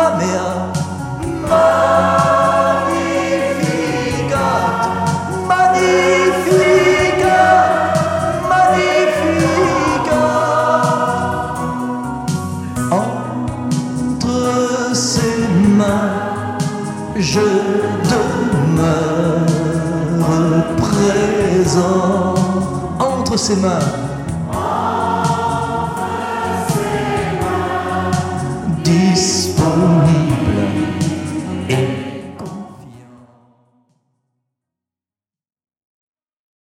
mea Magnificat, Magnificat, Magnificat. Entre ses mains je demeure présent. Entre ses mains, disponible.